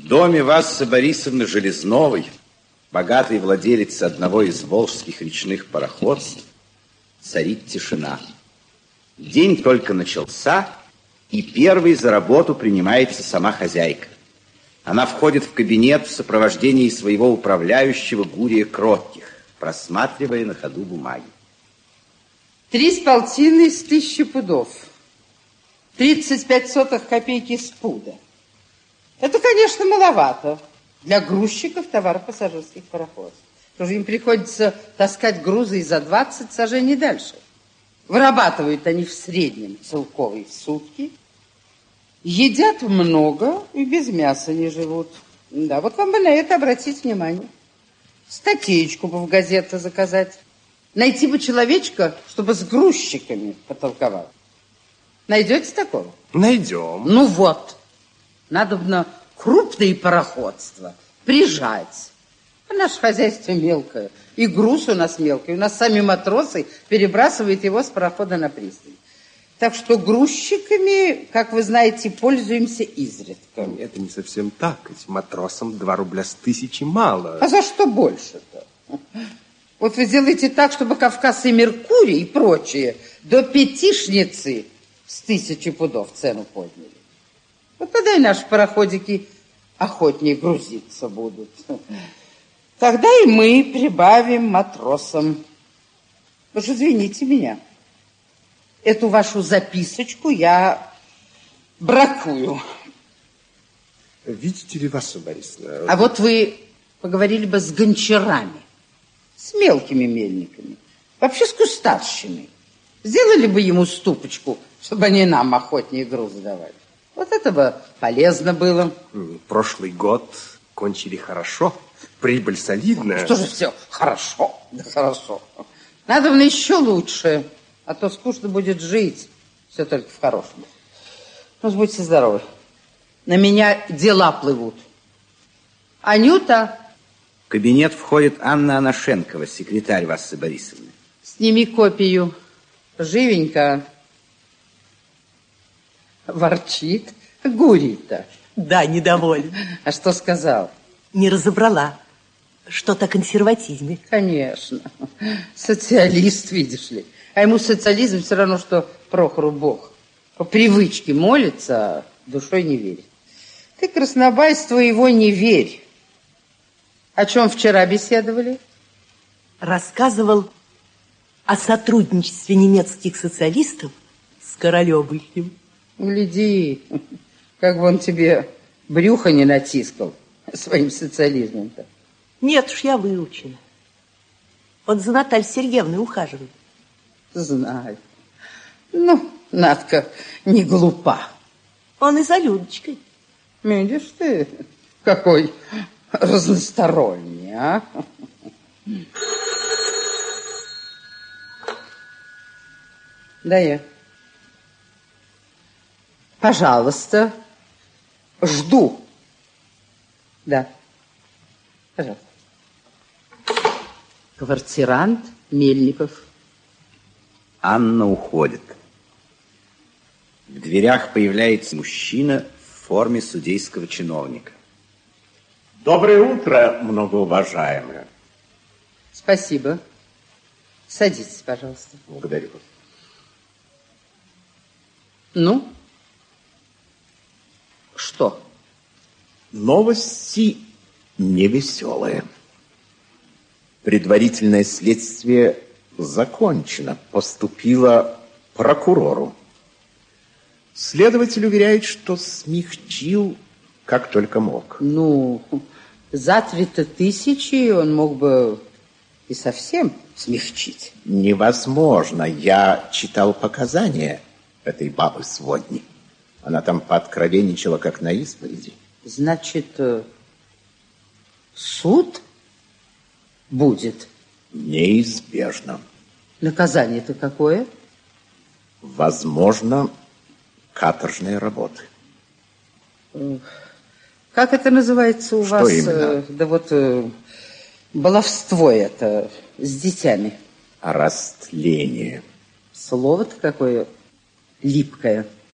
доме Вассы Борисовны Железновой, богатой владелицы одного из волжских речных пароходств, царит тишина. День только начался, и первой за работу принимается сама хозяйка. Она входит в кабинет в сопровождении своего управляющего Гурия Кротких, просматривая на ходу бумаги. 3,5 из 1000 пудов. 35 копейки с пуда. Это, конечно, маловато для грузчиков товаропассажирских пароходов. Потому что им приходится таскать грузы и за 20 сажений дальше. Вырабатывают они в среднем целковые в сутки. Едят много и без мяса не живут. Да, вот вам бы на это обратить внимание. Статейку бы в газеты заказать. Найти бы человечка, чтобы с грузчиками потолковал. Найдете такого? Найдем. Ну вот. Надобно крупные пароходства прижать. А наше хозяйство мелкое. И груз у нас мелкий. У нас сами матросы перебрасывают его с парохода на пристань. Так что грузчиками, как вы знаете, пользуемся изредка. Это не совсем так. Этим матросам 2 рубля с 1000 мало. А за что больше-то? Вот вы сделаете так, чтобы Кавказ и Меркурий и прочие до пятишницы с 1000 пудов цену подняли. Вот тогда и наши пароходики охотнее грузиться будут. Тогда и мы прибавим матросам. Вы же извините меня. Эту вашу записочку я бракую. Видите ли, Васса Борисовна... А вот вы поговорили бы с гончарами, с мелкими мельниками, вообще с кустарщиной. Сделали бы ему ступочку, чтобы они нам охотнее груз давали. Вот это бы полезно было. Прошлый год кончили хорошо, прибыль солидная. Что же все хорошо, да хорошо. Надо мне еще лучше, а то скучно будет жить. Все только в хорошем. Ну, будьте здоровы. На меня дела плывут. Анюта. В кабинет входит Анна Анашенкова, секретарь Вассы Борисовны. Сними копию. Живенько. Ворчит. Гурий-то. Да, недоволен. А что сказал? Не разобрала. Что-то о консерватизме. Конечно. Социалист, видишь ли. А ему социализм все равно, что Прохору Бог. По привычке молится, а душой не верит. Ты, краснобайство, его не верь. О чем вчера беседовали? Рассказывал о сотрудничестве немецких социалистов с Королёвым. Гляди, как бы он тебе брюхо не натискал своим социализмом-то. Нет уж, я выучена. Он за Натальей Сергеевной ухаживает. Знаю. Ну, Надка не глупа. Он и за Людочкой. Видишь ты, какой разносторонний, а? Да я. Пожалуйста. Жду. Да. Пожалуйста. Квартирант Мельников. Анна уходит. В дверях появляется мужчина в форме судейского чиновника. Доброе утро, многоуважаемые. Спасибо. Садитесь, пожалуйста. Благодарю вас. Ну? Что? Новости невеселые. Предварительное следствие закончено. Поступило прокурору. Следователь уверяет, что смягчил, как только мог. Ну, за 3000 он мог бы и совсем смягчить. Невозможно. Я читал показания этой бабы-сводни. Она там пооткровенничала, как на исповеди. Значит, суд будет? Неизбежно. Наказание-то какое? Возможно, каторжные работы. Как это называется у Что вас? именно? Да вот баловство это с детьми. Растление. Слово-то какое липкое.